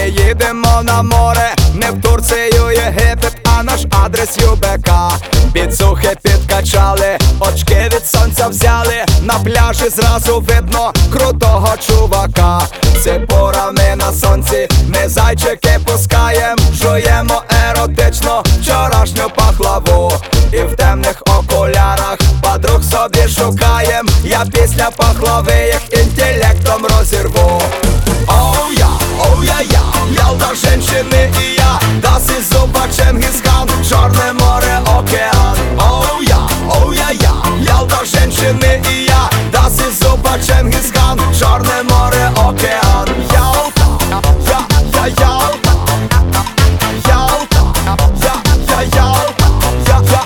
Ми їдемо на море, не в Турцію, Єгипет, а наш адрес ЮБК. Біцухи підкачали, очки від сонця взяли. На пляжі зразу видно крутого чувака. Ципурами на сонці ми зайчики пускаєм. Жуємо еротично вчорашню пахлаву. І в темних окулярах подруг собі шукаєм. Я після пахлави їх інтелектом розірву. Оу я, Ялта, женщини і я. Das ist super Чингисхан, Чорне море, океан. Оу я, Ялта, женщини і я. Das ist super Чингисхан, Чорне море, океан. Ялта, я Ялта. Ялта, я Ялта. Ялта,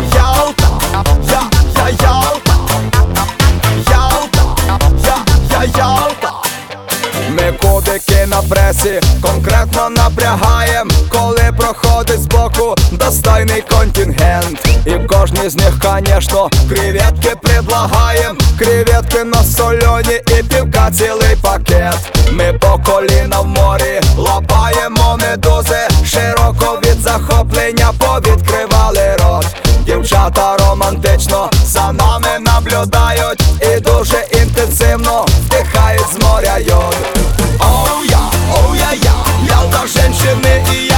я Ялта. Ми кубики на пресі конкретно напрягаєм, коли проходить збоку достойний контингент. І кожній з них, конечно, креветки предлагаєм. Креветки на солені і півка цілий пакет. Ми по коліна в морі лапаємо медузи. Широко від захоплення повідкривали рот. Дівчата романтично за нами наблюдають і дуже інтенсивно вдихають з моря йод. Оу я, Ялта, женщини і я.